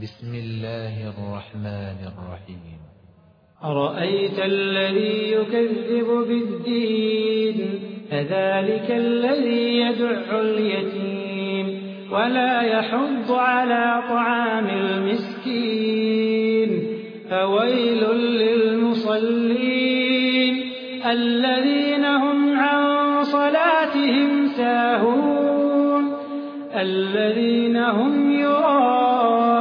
بسم الله الرحمن الرحيم. أرأيت الذي يكذب بالدين فذلك الذي يدع اليتيم ولا يحض على طعام المسكين فويل للمصلين الذين هم عن صلاتهم ساهون الذين هم يراءون